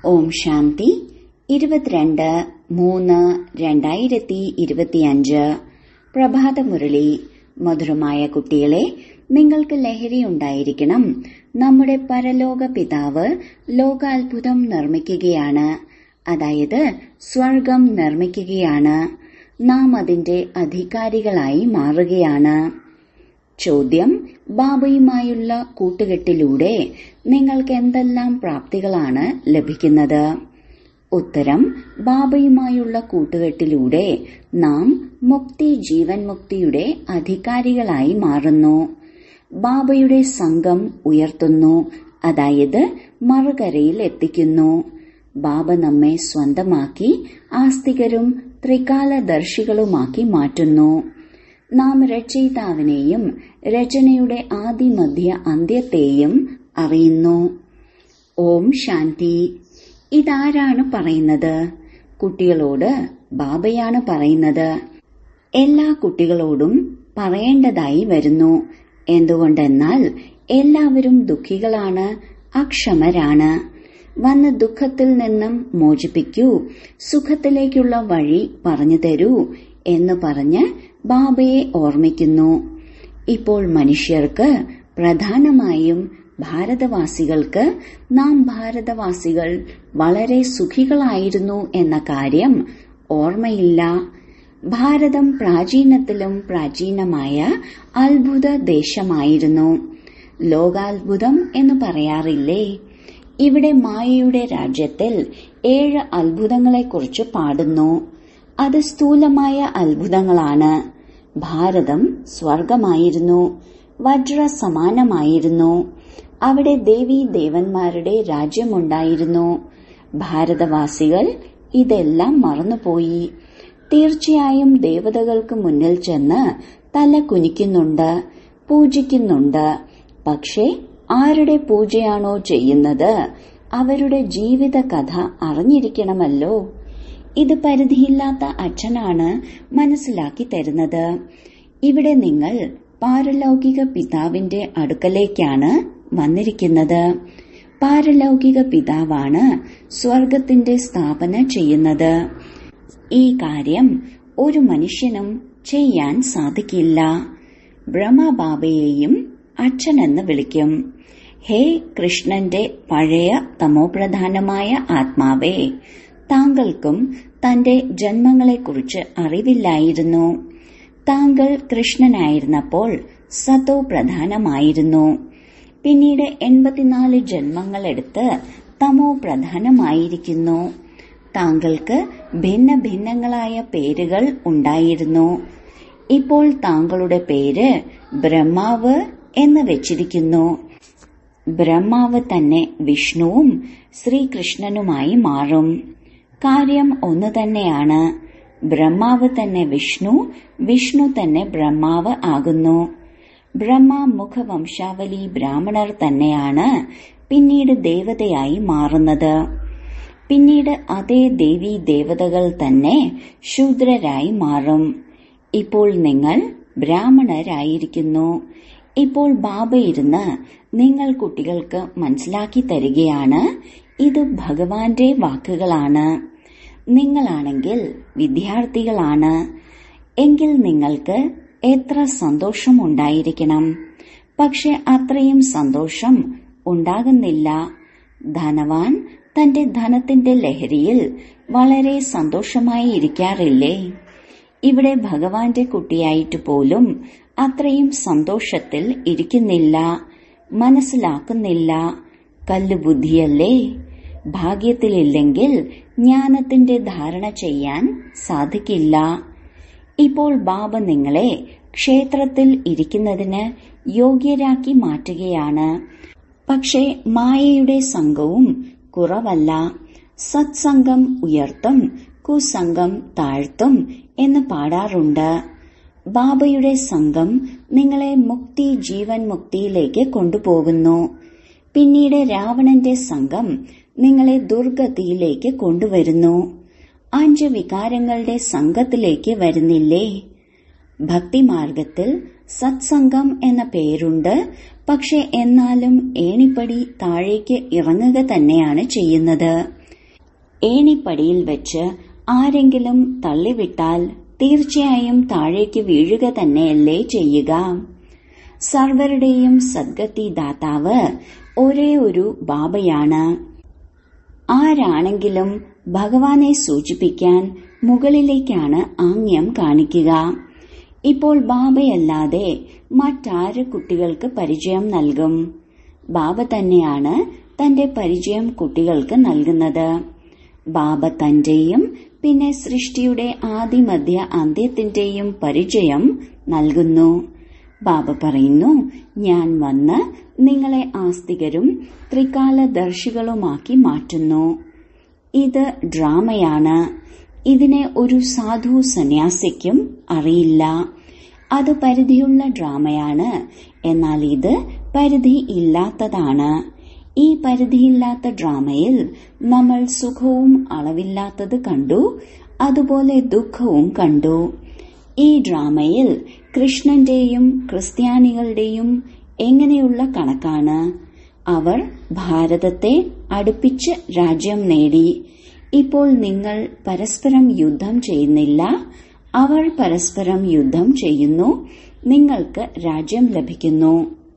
ഓം ശാന്തി 22/3/2025 പ്രഭാതമുരളി. മധുരമായ കുട്ടികളെ, നിങ്ങൾക്ക് ലഹരി ഉണ്ടായിരിക്കണം. നമ്മുടെ പരലോക പിതാവ് ലോകാത്ഭുതം നിർമ്മിക്കുകയാണ്, അതായത് സ്വർഗം നിർമ്മിക്കുകയാണ്. നാം അതിന്റെ അധികാരികളായി മാറുകയാണ്. ചോദ്യം: ബാബയുമായുള്ള കൂട്ടുകെട്ടിലൂടെ നിങ്ങൾക്ക് എന്തെല്ലാം പ്രാപ്തികളാണ് ലഭിക്കുന്നത്? ഉത്തരം: ബാബയുമായുള്ള കൂട്ടുകെട്ടിലൂടെ നാം മുക്തി, ജീവൻ മുക്തിയുടെ അധികാരികളായി മാറുന്നു. ബാബയുടെ സംഘം ഉയർത്തുന്നു, അതായത് മറുകരയിൽ എത്തിക്കുന്നു. ബാബ നമ്മെ സ്വന്തമാക്കി ആസ്തികരും ത്രികാലദർശികളുമാക്കി മാറ്റുന്നു. നാം രചയിതാവിനെയും രചനയുടെ ആദി മധ്യ അന്ത്യത്തെയും അറിയുന്നു. ഓം ശാന്തി. ഇതാരാണ് പറയുന്നത്? കുട്ടികളോട് ബാബയാണ് പറയുന്നത്. എല്ലാ കുട്ടികളോടും പറയേണ്ടതായി വരുന്നു. എന്തുകൊണ്ടെന്നാൽ എല്ലാവരും ദുഃഖികളാണ്, അക്ഷമരാണ്. വന്ന് ദുഃഖത്തിൽ നിന്നും മോചിപ്പിക്കൂ, സുഖത്തിലേക്കുള്ള വഴി പറഞ്ഞു തരൂ എന്ന് പറഞ്ഞ് ബാബയെ ഓർമ്മിക്കുന്നു. ഇപ്പോൾ മനുഷ്യർക്ക്, പ്രധാനമായും ഭാരതവാസികൾക്ക്, നാം ഭാരതവാസികൾ വളരെ സുഖികളായിരുന്നു എന്ന കാര്യം ഓർമ്മയില്ല. ഭാരതം പ്രാചീനത്തിലും പ്രാചീനമായ അത്ഭുത ദേശമായിരുന്നു. ലോകാത്ഭുതം എന്ന് പറയാറില്ലേ? ഇവിടെ മായയുടെ രാജ്യത്തിൽ 7 അത്ഭുതങ്ങളെക്കുറിച്ച് പാടുന്നു. അത് സ്ഥൂലമായ അത്ഭുതങ്ങളാണ്. ഭാരതം സ്വർഗമായിരുന്നു, വജ്ര സമാനമായിരുന്നു. അവിടെ ദേവീ ദേവന്മാരുടെ രാജ്യമുണ്ടായിരുന്നു. ഭാരതവാസികൾ ഇതെല്ലാം മറന്നുപോയി. തീർച്ചയായും ദേവതകൾക്ക് മുന്നിൽ ചെന്ന് തല കുനിക്കുന്നുണ്ട്, പൂജിക്കുന്നുണ്ട്. പക്ഷേ ആരുടെ പൂജയാണോ ചെയ്യുന്നത് അവരുടെ ജീവിത കഥ അറിഞ്ഞിരിക്കണമല്ലോ. ഇത് പരിധിയില്ലാത്ത അച്ഛനാണ് മനസ്സിലാക്കി തരുന്നത്. ഇവിടെ നിങ്ങൾ പാരലൗകിക പിതാവിന്റെ അടുക്കലേക്കാണ് വന്നിരിക്കുന്നത്. പാരലൗകിക പിതാവാണ് സ്വർഗത്തിന്റെ സ്ഥാപന ചെയ്യുന്നത്. ഈ കാര്യം ഒരു മനുഷ്യനും ചെയ്യാൻ സാധിക്കില്ല. ബ്രഹ്മബാബയെയും അച്ഛനെന്ന് വിളിക്കും. ഹേ കൃഷ്ണന്റെ പഴയ തമോപ്രധാനമായ ആത്മാവേ, താങ്കൾക്കും തന്റെ ജന്മങ്ങളെക്കുറിച്ച് അറിവില്ലായിരുന്നു. താങ്കൾ കൃഷ്ണനായിരുന്നപ്പോൾ സതോ പ്രധാനമായിരുന്നു. പിന്നീട് 84 ജന്മങ്ങളെടുത്ത് തമോ പ്രധാനമായിരിക്കുന്നു. താങ്കൾക്ക് ഭിന്ന ഭിന്നങ്ങളായ പേരുകൾ ഉണ്ടായിരുന്നു. ഇപ്പോൾ താങ്കളുടെ പേര് ബ്രഹ്മാവ് എന്ന് വെച്ചിരിക്കുന്നു. ബ്രഹ്മാവ് തന്നെ വിഷ്ണുവും ശ്രീകൃഷ്ണനുമായി മാറും. കാര്യം ഒന്നു തന്നെയാണ്. ബ്രഹ്മാവ് തന്നെ വിഷ്ണു, വിഷ്ണു തന്നെ ബ്രഹ്മാവ് ആകുന്നു. ബ്രഹ്മ മുഖവംശാവലി ബ്രാഹ്മണർ തന്നെയാണ് പിന്നീട് ദേവതയായി മാറുന്നത്. പിന്നീട് അതേ ദേവീ ദേവതകൾ തന്നെ ശൂദ്രരായി മാറും. ഇപ്പോൾ നിങ്ങൾ ബ്രാഹ്മണരായിരിക്കുന്നു. ഇപ്പോൾ ബാബ ഇരുന്ന് നിങ്ങൾ കുട്ടികൾക്ക് മനസ്സിലാക്കി തരികയാണ്. ഇത് ഭഗവാന്റെ വാക്കുകളാണ്. നിങ്ങളാണെങ്കിൽ വിദ്യാർത്ഥികളാണ്. എങ്കിൽ നിങ്ങൾക്ക് എത്ര സന്തോഷമുണ്ടായിരിക്കണം. പക്ഷെ അത്രയും സന്തോഷം ഉണ്ടാകുന്നില്ല. ധനവാൻ തന്റെ ധനത്തിന്റെ ലഹരിയിൽ വളരെ സന്തോഷമായി ഇരിക്കാറില്ലേ? ഇവിടെ ഭഗവാന്റെ കുട്ടിയായിട്ട് പോലും അത്രയും സന്തോഷത്തിൽ ഇരിക്കുന്നില്ല, മനസ്സിലാക്കുന്നില്ല. കല്ലുബുദ്ധിയല്ലേ? ഭാഗ്യത്തിലില്ലെങ്കിൽ ജ്ഞാനത്തിന്റെ ധാരണ ചെയ്യാൻ സാധിക്കില്ല. ഇപ്പോൾ ബാബ നിങ്ങളെ ക്ഷേത്രത്തിൽ ഇരിക്കുന്നതിന് യോഗ്യരാക്കി മാറ്റുകയാണ്. പക്ഷേ മായയുടെ സംഘവും കുറവല്ല. സത്സംഗം ഉയർത്തും, കുസംഗം താഴ്ത്തും എന്ന് പാടാറുണ്ട്. ബാബയുടെ സംഘം നിങ്ങളെ മുക്തി, ജീവൻ മുക്തിയിലേക്ക് കൊണ്ടുപോകുന്നു. പിന്നീട് രാവണന്റെ സംഘം നിങ്ങളെ ദുർഗതിയിലേക്ക് കൊണ്ടുവരുന്നു. 5 വികാരങ്ങളുടെ സംഘത്തിലേക്ക് വരുന്നില്ലേ? ഭക്തിമാർഗത്തിൽ സത്സംഗം എന്ന പേരുണ്ട്. പക്ഷെ എന്നാലും ഏണിപ്പടി താഴേക്ക് ഇറങ്ങുക തന്നെയാണ് ചെയ്യുന്നത്. ഏണിപ്പടിയിൽ വെച്ച് ആരെങ്കിലും തള്ളിവിട്ടാൽ തീർച്ചയായും താഴേക്ക് വീഴുക തന്നെയല്ലേ ചെയ്യുക. സർവരുടെയും സദ്ഗതി ദാതാവ് ഒരേ ഒരു ബാബയാണ്. ആരാണെങ്കിലും ഭഗവാനെ സൂചിപ്പിക്കാൻ മുകളിലേക്കാണ് ആംഗ്യം കാണിക്കുക. ഇപ്പോൾ ബാബയല്ലാതെ മറ്റാര് കുട്ടികൾക്ക് പരിചയം നൽകും? ബാബ തന്നെയാണ് തന്റെ പരിചയം കുട്ടികൾക്ക് നൽകുന്നത്. ബാബ തന്റെയും പിന്നെ സൃഷ്ടിയുടെ ആദിമധ്യ അന്ത്യത്തിന്റെയും പരിചയം നൽകുന്നു. ബാബ പറയുന്നു, ഞാൻ വന്ന് നിങ്ങളെ ആസ്തികരും ത്രികാലദർശികളുമാക്കി മാറ്റുന്നു. ഇത് ഡ്രാമയാണ്. ഇതിനെ ഒരു സാധു സന്യാസിക്കും അറിയില്ല. അത് പരിധിയുള്ള ഡ്രാമയാണ്. എന്നാൽ ഇത് പരിധി ഇല്ലാത്തതാണ്. ഈ പരിധിയില്ലാത്ത ഡ്രാമയിൽ നമ്മൾ സുഖവും അളവില്ലാത്തത് കണ്ടു, അതുപോലെ ദുഃഖവും കണ്ടു. ഈ ഡ്രാമയിൽ കൃഷ്ണന്റെയും ക്രിസ്ത്യാനികളുടെയും എങ്ങനെയുള്ള കണക്കാണ്? അവർ ഭാരതത്തെ അടുപ്പിച്ച് രാജ്യം നേടി. ഇപ്പോൾ നിങ്ങൾ പരസ്പരം യുദ്ധം ചെയ്യുന്നില്ല, അവർ പരസ്പരം യുദ്ധം ചെയ്യുന്നു. നിങ്ങൾക്ക് രാജ്യം ലഭിക്കുന്നു.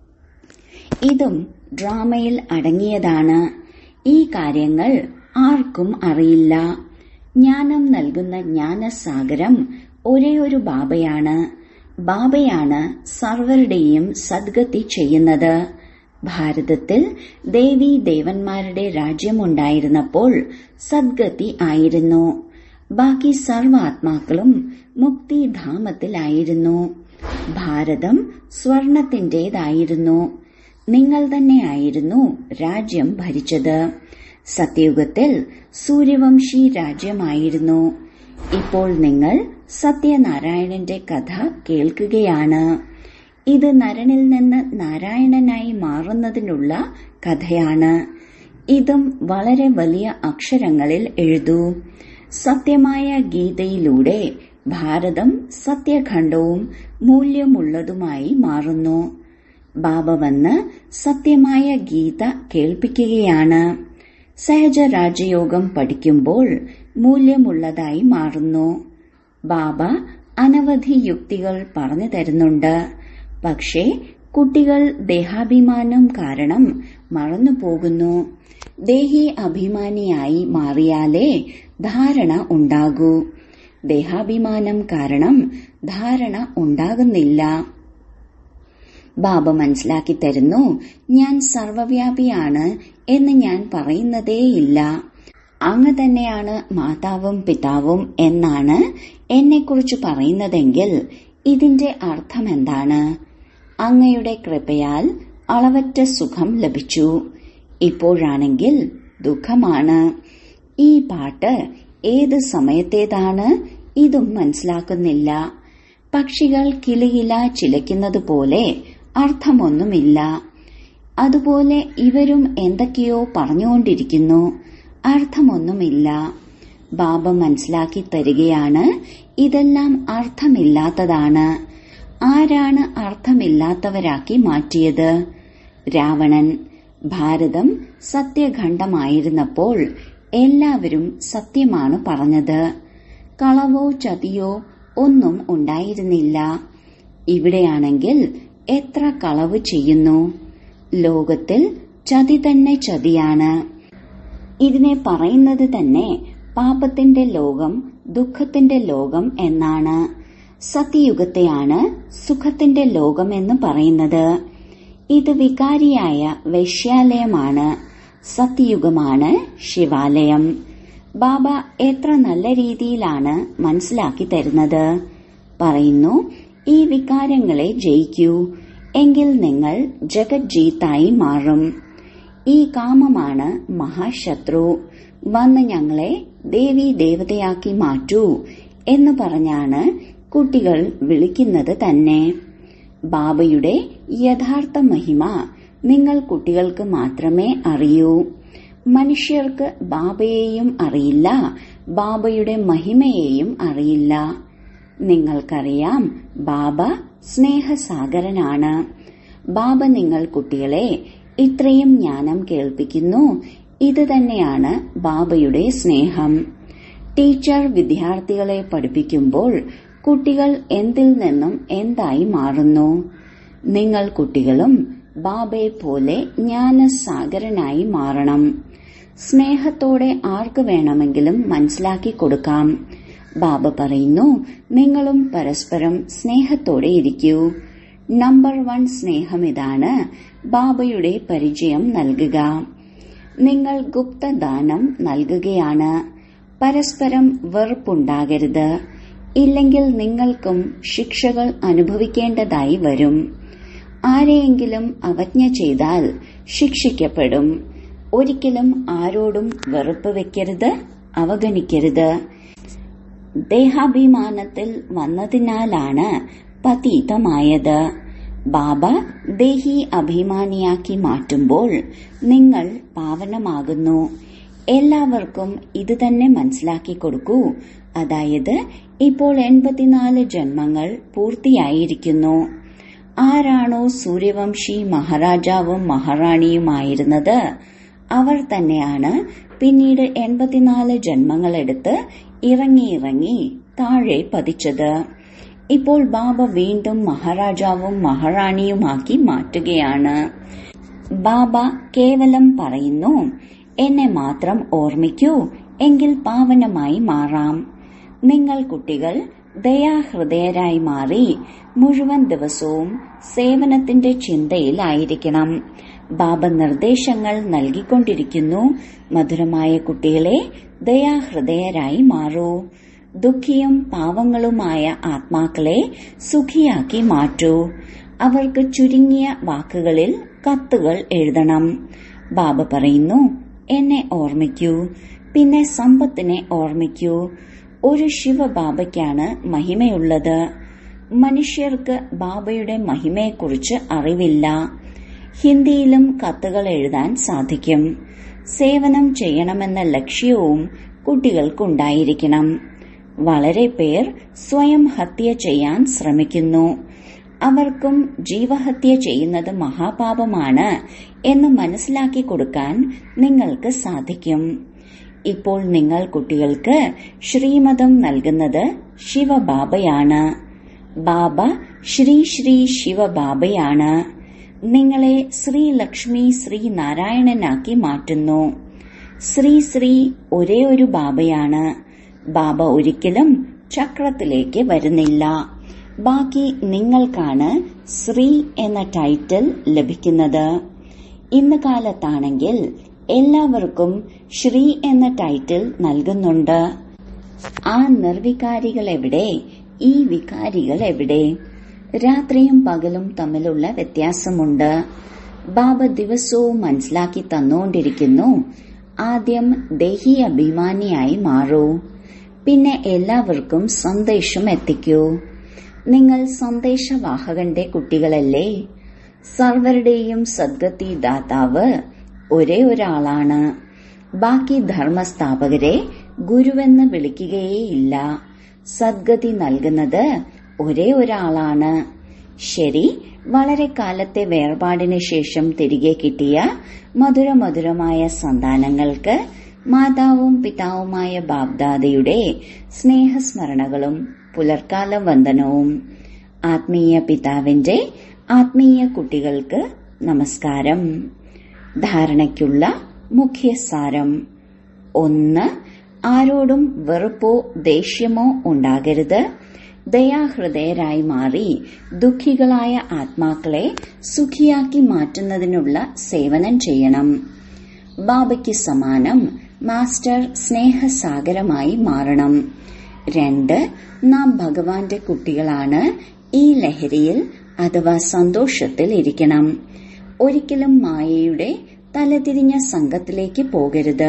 ഇതും ഡ്രാമയിൽ അടങ്ങിയതാണ്. ഈ കാര്യങ്ങൾ ആർക്കും അറിയില്ല. ജ്ഞാനം നൽകുന്ന ജ്ഞാനസാഗരം ഒരേ ഒരു ബാബയാണ്. ബാബയാണ് സർവരുടെയും സദ്ഗതി ചെയ്യുന്നത്. ഭാരതത്തിൽ ദേവീ ദേവന്മാരുടെ രാജ്യമുണ്ടായിരുന്നപ്പോൾ സദ്ഗതി ആയിരുന്നു. ബാക്കി സർവാത്മാക്കളും മുക്തിധാമത്തിലായിരുന്നു. ഭാരതം സ്വർണത്തിന്റേതായിരുന്നു. നിങ്ങൾ തന്നെയായിരുന്നു രാജ്യം ഭരിച്ചത്. സത്യയുഗത്തിൽ സൂര്യവംശി രാജ്യമായിരുന്നു. ഇപ്പോൾ നിങ്ങൾ സത്യനാരായണന്റെ കഥ കേൾക്കുകയാണ്. ഇത് നരനിൽ നിന്ന് നാരായണനായി മാറുന്നതിനുള്ള കഥയാണ്. ഇതും വളരെ വലിയ അക്ഷരങ്ങളിൽ എഴുതൂ. സത്യമായ ഗീതയിലൂടെ ഭാരതം സത്യഖണ്ഡവും മൂല്യമുള്ളതുമായി മാറുന്നു. ബാബ വന്ന് സത്യമായ ഗീത കേൾപ്പിക്കുകയാണ്. സഹജ രാജയോഗം പഠിക്കുമ്പോൾ മൂല്യമുള്ളതായി മാറുന്നു. ബാബ അനവധി യുക്തികൾ പറഞ്ഞു തരുന്നുണ്ട്. പക്ഷേ കുട്ടികൾ ദേഹാഭിമാനം കാരണം മറന്നുപോകുന്നു. ദേഹി അഭിമാനിയായി മാറിയാലേ ധാരണ ഉണ്ടാകൂ. ദേഹാഭിമാനം കാരണം ധാരണ ഉണ്ടാകുന്നില്ല. ബാബ മനസ്സിലാക്കി തരുന്നു, ഞാൻ സർവവ്യാപിയാണ് എന്ന് ഞാൻ പറയുന്നതേയില്ല. അങ്ങ് തന്നെയാണ് മാതാവും പിതാവും എന്നാണ് എന്നെക്കുറിച്ച് പറയുന്നതെങ്കിൽ ഇതിന്റെ അർത്ഥമെന്താണ്? അങ്ങയുടെ കൃപയാൽ അളവറ്റ സുഖം ലഭിച്ചു. ഇപ്പോഴാണെങ്കിൽ ദുഃഖമാണ്. ഈ പാട്ട് ഏത് സമയത്തേതാണ്? ഇതും മനസ്സിലാക്കുന്നില്ല. പക്ഷികൾ കിലുകില ചിലയ്ക്കുന്നത് പോലെ അർത്ഥമൊന്നുമില്ല. അതുപോലെ ഇവരും എന്തൊക്കെയോ പറഞ്ഞുകൊണ്ടിരിക്കുന്നു, അർത്ഥമൊന്നുമില്ല. ബാബ മനസ്സിലാക്കി തരികയാണ്, ഇതെല്ലാം അർത്ഥമില്ലാത്തതാണ്. ആരാണ് അർത്ഥമില്ലാത്തവരാക്കി മാറ്റിയത്? രാവണൻ. ഭാരതം സത്യഖണ്ഡമായിരുന്നപ്പോൾ എല്ലാവരും സത്യമാണ് പറഞ്ഞത്. കളവോ ചതിയോ ഒന്നും ഉണ്ടായിരുന്നില്ല. ഇവിടെയാണെങ്കിൽ എത്ര കളവ് ചെയ്യുന്നു. ലോകത്തിൽ ചതി തന്നെ ചതിയാണ്. ഇതിനെ പറയുന്നത് തന്നെ പാപത്തിന്റെ ലോകം, ദുഃഖത്തിന്റെ ലോകം എന്നാണ്. സത്യയുഗത്തെയാണ് സുഖത്തിന്റെ ലോകം എന്ന് പറയുന്നത്. ഇത് വികാരിയായ വൈശ്യാലയമാണ്. സത്യയുഗമാണ് ശിവാലയം. ബാബ എത്ര നല്ല രീതിയിലാണ് മനസ്സിലാക്കി തരുന്നത്. പറയുന്നു, ഈ വികാരങ്ങളെ ജയിക്കൂ, എങ്കിൽ നിങ്ങൾ ജഗജ്ജീത്തായി മാറും. ഈ കാമമാണ് മഹാശത്രു. വന്ന് ഞങ്ങളെ ദേവീ ദേവതയാക്കി മാറ്റൂ എന്ന് പറഞ്ഞാണ് കുട്ടികൾ വിളിക്കുന്നത് തന്നെ. ബാബയുടെ യഥാർത്ഥ മഹിമ നിങ്ങൾ കുട്ടികൾക്ക് മാത്രമേ അറിയൂ. മനുഷ്യർക്ക് ബാബയെയും അറിയില്ല, ബാബയുടെ മഹിമയെയും അറിയില്ല. നിങ്ങൾക്കറിയാം, ബാബ സ്നേഹസാഗരനാണ്. ബാബ നിങ്ങൾ കുട്ടികളെ ഇത്രയും ജ്ഞാനം കേൾപ്പിക്കുന്നു. ഇത് തന്നെയാണ് ബാബയുടെ സ്നേഹം. ടീച്ചർ വിദ്യാർത്ഥികളെ പഠിപ്പിക്കുമ്പോൾ കുട്ടികൾ എന്തിൽ നിന്നും എന്തായി മാറുന്നു? നിങ്ങൾ കുട്ടികളും ബാബയെ പോലെ ജ്ഞാനസാഗരനായി മാറണം. സ്നേഹത്തോടെ ആർക്ക് വേണമെങ്കിലും മനസ്സിലാക്കി കൊടുക്കാം. ബാബ പറയുന്നു, നിങ്ങളും പരസ്പരം സ്നേഹത്തോടെ ഇരിക്കൂ. നമ്പർ 1 സ്നേഹം ഇതാണ്. ബാബയുടെ പരിചയം നൽകുക. നിങ്ങൾ ഗുപ്തദാനം നൽകുകയാണ്. പരസ്പരം വെറുപ്പുണ്ടാകരുത്. ഇല്ലെങ്കിൽ നിങ്ങൾക്കും ശിക്ഷകൾ അനുഭവിക്കേണ്ടതായി വരും. ആരെയെങ്കിലും അവജ്ഞ ചെയ്താൽ ശിക്ഷിക്കപ്പെടും. ഒരിക്കലും ആരോടും വെറുപ്പ് വെക്കരുത്, അവഗണിക്കരുത്. ദേഹാഭിമാനത്തിൽ വന്നതിനാലാണ് പതീതമായത്. ബാബ ദേഹി അഭിമാനിയാക്കി മാറ്റുമ്പോൾ നിങ്ങൾ പാവനമാകുന്നു. എല്ലാവർക്കും ഇത് തന്നെ മനസ്സിലാക്കി കൊടുക്കൂ. അതായത് ഇപ്പോൾ 84 ജന്മങ്ങൾ പൂർത്തിയായിരിക്കുന്നു. ആരാണോ സൂര്യവംശി മഹാരാജാവും മഹാറാണിയുമായിരുന്നത്, അവർ തന്നെയാണ് പിന്നീട് 84 ജന്മങ്ങളെടുത്ത് ഇറങ്ങി താഴെ പതിച്ചത്. ഇപ്പോൾ ബാബ വീണ്ടും മഹാരാജാവും മഹാറാണിയുമാക്കി മാറ്റുകയാണ്. ബാബ കേവലം പറയുന്നു, എന്നെ മാത്രം ഓർമ്മിക്കൂ, എങ്കിൽ പാവനമായി മാറാം. നിങ്ങൾ കുട്ടികൾ ദയാഹൃദയരായി മാറി മുഴുവൻ ദിവസവും സേവനത്തിന്റെ ചിന്തയിലായിരിക്കണം. ബാബ നിർദ്ദേശങ്ങൾ നൽകിക്കൊണ്ടിരിക്കുന്നു. മധുരമായ കുട്ടികളെ, ദയാഹൃദയരായി മാറൂ. ദുഃഖിയും പാവങ്ങളുമായ ആത്മാക്കളെ സുഖിയാക്കി മാറ്റൂ. അവർക്ക് ചുരുങ്ങിയ വാക്കുകളിൽ കത്തുകൾ എഴുതണം. ബാബ പറയുന്നു, എന്നെ ഓർമ്മിക്കൂ, പിന്നെ സമ്പത്തിനെ ഓർമ്മിക്കൂ. ഒരു ശിവബാബയ്ക്കാണ് മഹിമയുള്ളത്. മനുഷ്യർക്ക് ബാബയുടെ മഹിമയെക്കുറിച്ച് അറിവില്ല. ഹിന്ദിയിലും കത്തുകൾ എഴുതാൻ സാധിക്കും. സേവനം ചെയ്യണമെന്ന ലക്ഷ്യവും കുട്ടികൾക്കുണ്ടായിരിക്കണം. വളരെ പേർ സ്വയം ഹത്യ ചെയ്യാൻ ശ്രമിക്കുന്നു. അവർക്കും ജീവഹത്യ ചെയ്യുന്നത് മഹാപാപമാണ് എന്ന് മനസ്സിലാക്കി കൊടുക്കാൻ നിങ്ങൾക്ക് സാധിക്കും. ഇപ്പോൾ നിങ്ങൾ കുട്ടികൾക്ക് ശ്രീമതം നൽകുന്നത് ശിവബാബയാണ്. ബാബ ശ്രീ ശ്രീ ശിവബാബയാണ്. നിങ്ങളെ ശ്രീ ലക്ഷ്മി ശ്രീ നാരായണനാക്കി മാറ്റുന്നു. ശ്രീ ശ്രീ ഒരേ ഒരു ബാബയാണ്. ബാബ ഒരിക്കലും ചക്രത്തിലേക്ക് വരുന്നില്ല. ബാക്കി നിങ്ങൾക്കാണ് ശ്രീ എന്ന ടൈറ്റിൽ ലഭിക്കുന്നത്. ഇന്ന് കാലത്താണെങ്കിൽ എല്ലാവർക്കും ശ്രീ എന്ന ടൈറ്റിൽ നൽകുന്നുണ്ട്. ആ നിർവികാരികൾ എവിടെ? ഈ വികാരികൾ എവിടെ? രാത്രിയും പകലും തമ്മിലുള്ള വ്യത്യാസമുണ്ട്. ബാബ ദിവസവും മനസ്സിലാക്കി തന്നുകൊണ്ടിരിക്കുന്നു. ആദ്യം ദേഹി അഭിമാനിയായി മാറൂ, പിന്നെ എല്ലാവർക്കും സന്ദേശം എത്തിക്കൂ. നിങ്ങൾ സന്ദേശവാഹകന്റെ കുട്ടികളല്ലേ? സർവരുടെയും സദ്ഗതി ദാതാവ് ഒരേ ഒരാളാണ്. ബാക്കി ധർമ്മസ്ഥാപകരെ ഗുരുവെന്ന് വിളിക്കുകയേയില്ല. സദ്ഗതി നൽകുന്നത് ഒരേ ഒരാളാണ്. ശരി, വളരെ കാലത്തെ വേർപാടിന് ശേഷം തിരികെ കിട്ടിയ മധുരമധുരമായ സന്താനങ്ങൾക്ക് മാതാവും പിതാവുമായ ബാബ്ദാദയുടെ സ്നേഹസ്മരണകളും പുലർക്കാല വന്ദനവും. ആത്മീയ പിതാവിന്റെ ആത്മീയ കുട്ടികൾക്ക് നമസ്കാരം. ധാരണയ്ക്കുള്ള മുഖ്യസാരം: 1. ആരോടും വെറുപ്പോ ദേഷ്യമോ ഉണ്ടാകരുത്. ദയാഹൃദയരായി മാറി ദുഃഖികളായ ആത്മാക്കളെ സുഖിയാക്കി മാറ്റുന്നതിനുള്ള സേവനം ചെയ്യണം. ബാബയ്ക്ക് സമാനം മാസ്റ്റർ സ്നേഹസാഗരമായി മാറണം. 2. നാം ഭഗവാന്റെ കുട്ടികളാണ്. ഈ ലഹരിയിൽ അഥവാ സന്തോഷത്തിൽ ഇരിക്കണം. ഒരിക്കലും മായയുടെ തലതിരിഞ്ഞ സംഘത്തിലേക്ക് പോകരുത്.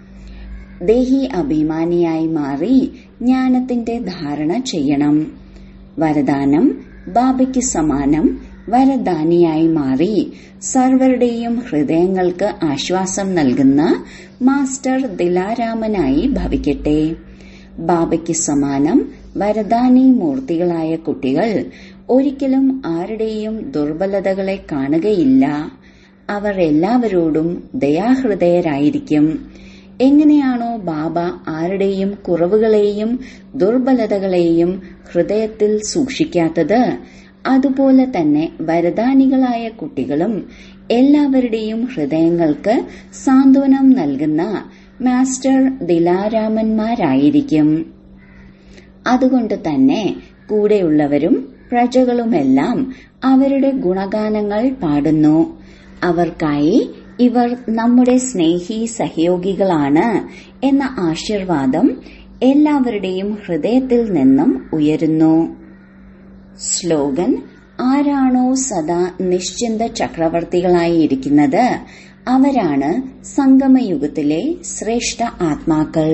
ദേഹി അഭിമാനിയായി മാറി ജ്ഞാനത്തിന്റെ ധാരണ ചെയ്യണം. വരദാനം: ബാബയ്ക്ക് സമാനം വരദാനിയായി മാറി സർവരുടെയും ഹൃദയങ്ങൾക്ക് ആശ്വാസം നൽകുന്ന മാസ്റ്റർ ദിലാരാമനായി ഭവിക്കട്ടെ. ബാബയ്ക്ക് സമാനം വരദാനി മൂർത്തികളായ കുട്ടികൾ ഒരിക്കലും ആരുടെയും ദുർബലതകളെ കാണുകയില്ല. അവർ എല്ലാവരോടും ദയാഹൃദയരായിരിക്കും. എങ്ങനെയാണോ ബാബ ആരുടെയും കുറവുകളെയും ദുർബലതകളെയും ഹൃദയത്തിൽ സൂക്ഷിക്കാത്തത്, അതുപോലെ തന്നെ വരദാനികളായ കുട്ടികളും എല്ലാവരുടെയും ഹൃദയങ്ങൾക്ക് സാന്ത്വനം നൽകുന്ന മാസ്റ്റർ ദിലാരാമന്മാരായിരിക്കും. അതുകൊണ്ട് തന്നെ കൂടെയുള്ളവരും പ്രജകളുമെല്ലാം അവരുടെ ഗുണഗാനങ്ങൾ പാടുന്നു. അവർക്കായി ഇവർ നമ്മുടെ സ്നേഹി സഹയോഗികളാണ് എന്ന ആശീർവാദം എല്ലാവരുടെയും ഹൃദയത്തിൽ നിന്നും ഉയരുന്നു. സ്ലോഗൻ: ആരാണോ സദാ നിശ്ചിന്ത ചക്രവർത്തികളായി ഇരിക്കുന്നത് അവരാണ് സംഗമയുഗത്തിലെ ശ്രേഷ്ഠ ആത്മാക്കൾ.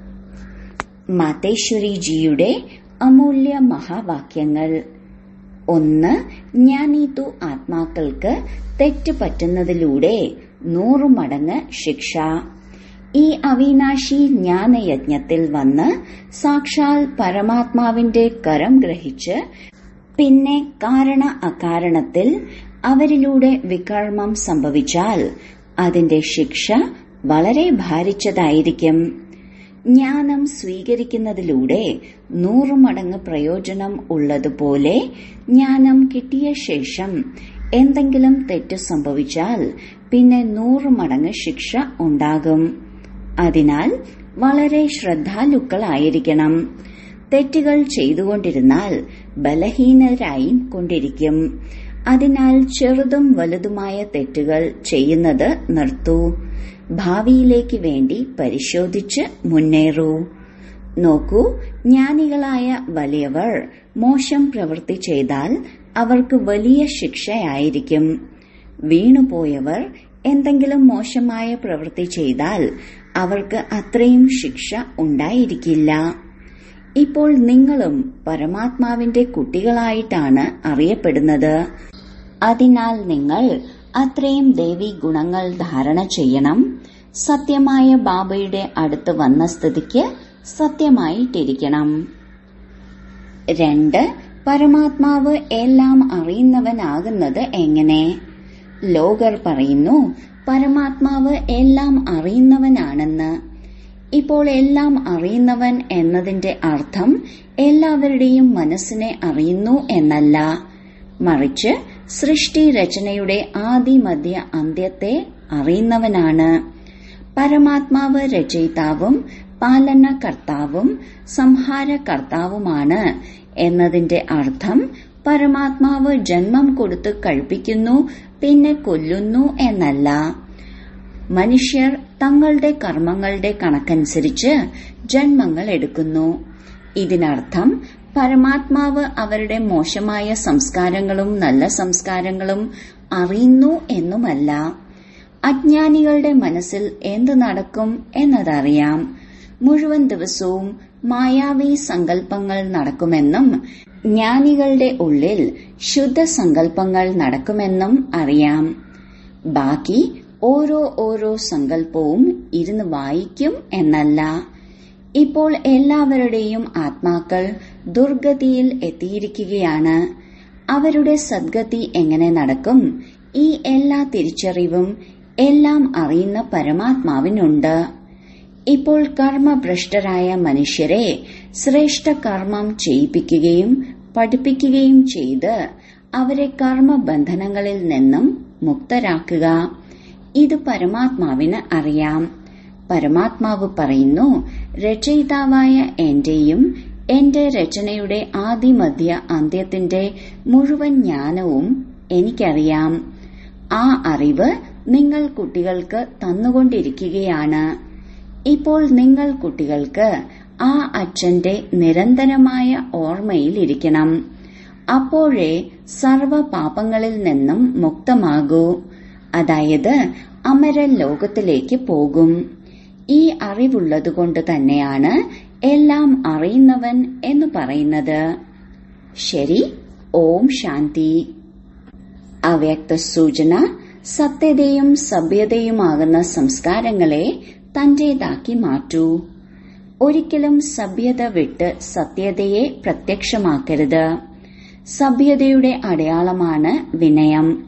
മാതേശ്വരിജിയുടെ അമൂല്യ മഹാവാക്യങ്ങൾ. 1. ജ്ഞാനീതു ആത്മാക്കൾക്ക് തെറ്റ് പറ്റുന്നതിലൂടെ 100 മടങ്ങ് ശിക്ഷ. ഈ അവിനാശി ജ്ഞാനയജ്ഞത്തിൽ വന്ന് സാക്ഷാൽ പരമാത്മാവിന്റെ കരം ഗ്രഹിച്ച് പിന്നെ കാരണ അകാരണത്തിൽ അവരിലൂടെ വികർമ്മം സംഭവിച്ചാൽ അതിന്റെ ശിക്ഷ വളരെ ഭാരിച്ചതായിരിക്കും. ജ്ഞാനം സ്വീകരിക്കുന്നതിലൂടെ 100 മടങ്ങ് പ്രയോജനം ഉള്ളതുപോലെ ജ്ഞാനം കിട്ടിയ ശേഷം എന്തെങ്കിലും തെറ്റ് സംഭവിച്ചാൽ പിന്നെ 100 മടങ്ങ് ശിക്ഷ ഉണ്ടാകും. അതിനാൽ വളരെ ശ്രദ്ധാലുക്കളായിരിക്കണം. തെറ്റുകൾ ചെയ്തുകൊണ്ടിരുന്നാൽ ബലഹീനരായി കൊണ്ടിരിക്കും. അതിനാൽ ചെറുതും വലുതുമായ തെറ്റുകൾ ചെയ്യുന്നത് നിർത്തൂ. ഭാവിയിലേക്ക് വേണ്ടി പരിശോധിച്ച് മുന്നേറൂ. നോക്കൂ, ജ്ഞാനികളായ വലിയവർ മോശം പ്രവൃത്തി ചെയ്താൽ അവർക്ക് വലിയ ശിക്ഷയായിരിക്കും. വീണുപോയവർ എന്തെങ്കിലും മോശമായ പ്രവൃത്തി ചെയ്താൽ അവർക്ക് അത്രയും ശിക്ഷ ഉണ്ടായിരിക്കില്ല. ഇപ്പോൾ നിങ്ങളും പരമാത്മാവിന്റെ കുട്ടികളായിട്ടാണ് അറിയപ്പെടുന്നത്. അതിനാൽ നിങ്ങൾ അത്രയും ദേവി ഗുണങ്ങൾ ധാരണ ചെയ്യണം. സത്യമായ ബാബയുടെ അടുത്ത് വന്ന സ്ഥിതിക്ക് സത്യമായിട്ടിരിക്കണം. 2. പരമാത്മാവ് എല്ലാം അറിയുന്നവനാകുന്നത് എങ്ങനെ? ലോകർ പറയുന്നു പരമാത്മാവ് എല്ലാം അറിയുന്നവനാണെന്ന്. ഇപ്പോൾ എല്ലാം അറിയുന്നവൻ എന്നതിന്റെ അർത്ഥം എല്ലാവരുടെയും മനസ്സിനെ അറിയുന്നു എന്നല്ല, മറിച്ച് സൃഷ്ടി രചനയുടെ ആദി മധ്യ അന്ത്യത്തെ അറിയുന്നവനാണ്. പരമാത്മാവ് രചയിതാവും പാലനകർത്താവും സംഹാരകർത്താവുമാണ് എന്നതിന്റെ അർത്ഥം പരമാത്മാവ് ജന്മം കൊടുത്ത് കഴിപ്പിക്കുന്നു പിന്നെ കൊല്ലുന്നു എന്നല്ല. മനുഷ്യർ തങ്ങളുടെ കർമ്മങ്ങളുടെ കണക്കനുസരിച്ച് ജന്മങ്ങൾ എടുക്കുന്നു. ഇതിനർത്ഥം പരമാത്മാവ് അവരുടെ മോശമായ സംസ്കാരങ്ങളും നല്ല സംസ്കാരങ്ങളും അറിയുന്നു എന്നുമല്ല. അജ്ഞാനികളുടെ മനസ്സിൽ എന്ത് നടക്കും എന്നതറിയാം. മുഴുവൻ ദിവസവും മായാവി സങ്കല്പങ്ങൾ നടക്കുമെന്നും ജ്ഞാനികളുടെ ഉള്ളിൽ ശുദ്ധ സങ്കല്പങ്ങൾ നടക്കുമെന്നും അറിയാം. ബാക്കി ഓരോ സങ്കല്പവും ഇരുന്ന് വായിക്കും എന്നല്ല. ഇപ്പോൾ എല്ലാവരുടെയും ആത്മാക്കൾ ദുർഗതിയിൽ എത്തിയിരിക്കുകയാണ്. അവരുടെ സദ്ഗതി എങ്ങനെ നടക്കും? ഈ എല്ലാ തിരിച്ചറിവും എല്ലാം അറിയുന്ന പരമാത്മാവിനുണ്ട്. ഇപ്പോൾ കർമ്മഭ്രഷ്ടരായ മനുഷ്യരെ ശ്രേഷ്ഠ കർമ്മം ചെയ്യിപ്പിക്കുകയും പഠിപ്പിക്കുകയും ചെയ്ത് അവരെ കർമ്മബന്ധനങ്ങളിൽ നിന്നും മുക്തരാക്കുക. ഇത് പരമാത്മാവിന് അറിയാം. പരമാത്മാവ് പറയുന്നു, രചയിതാവായ എന്റെയും എന്റെ രചനയുടെ ആദിമധ്യ അന്ത്യത്തിന്റെ മുഴുവൻ ജ്ഞാനവും എനിക്കറിയാം. ആ അറിവ് നിങ്ങൾ കുട്ടികൾക്ക് തന്നുകൊണ്ടിരിക്കുകയാണ്. ഇപ്പോൾ നിങ്ങൾ കുട്ടികൾക്ക് ആ അച്ഛന്റെ നിരന്തരമായ ഓർമ്മയിലിരിക്കണം. അപ്പോഴേ സർവ പാപങ്ങളിൽ നിന്നും മുക്തമാകൂ. അതായത് അമരൻ ലോകത്തിലേക്ക് പോകും. ഈ അറിവുള്ളതുകൊണ്ട് തന്നെയാണ് എല്ലാം അറിയുന്നവൻ എന്ന് പറയുന്നത്. ശരി. ഓം ശാന്തി. അവ്യക്ത സൂചന: സത്യതയും സഭ്യതയുമാകുന്ന സംസ്കാരങ്ങളെ തന്റേതാക്കി മാറ്റൂ. ഒരിക്കലും സഭ്യത വിട്ട് സത്യതയെ പ്രത്യക്ഷമാക്കരുത്. സഭ്യതയുടെ അടയാളമാണ് വിനയം.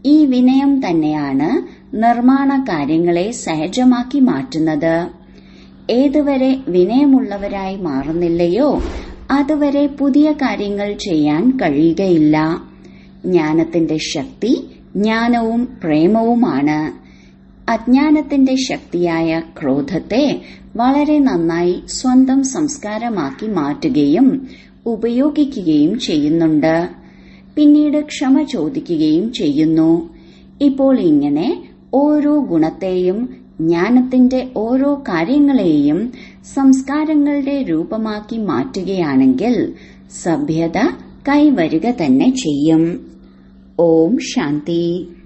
ഈ വിനയം തന്നെയാണ് നിർമ്മാണ കാര്യങ്ങളെ സഹജമാക്കി മാറ്റുന്നത്. ഏതുവരെ വിനയമുള്ളവരായി മാറുന്നില്ലയോ അതുവരെ പുതിയ കാര്യങ്ങൾ ചെയ്യാൻ കഴിയുകയില്ല. ജ്ഞാനത്തിന്റെ ശക്തി ജ്ഞാനവും പ്രേമവുമാണ്. അജ്ഞാനത്തിന്റെ ശക്തിയായ ക്രോധത്തെ വളരെ നന്നായി സ്വന്തം സംസ്കാരമാക്കി മാറ്റുകയും ഉപയോഗിക്കുകയും ചെയ്യുന്നുണ്ട്. പിന്നീട് ക്ഷമ ചോദിക്കുകയും ചെയ്യുന്നു. ഇപ്പോൾ ഇങ്ങനെ ഓരോ ഗുണത്തെയും ജ്ഞാനത്തിന്റെ ഓരോ കാര്യങ്ങളെയും സംസ്കാരങ്ങളുടെ രൂപമാക്കി മാറ്റുകയാണെങ്കിൽ സഭ്യത കൈവരുക തന്നെ ചെയ്യും. ഓം ശാന്തി.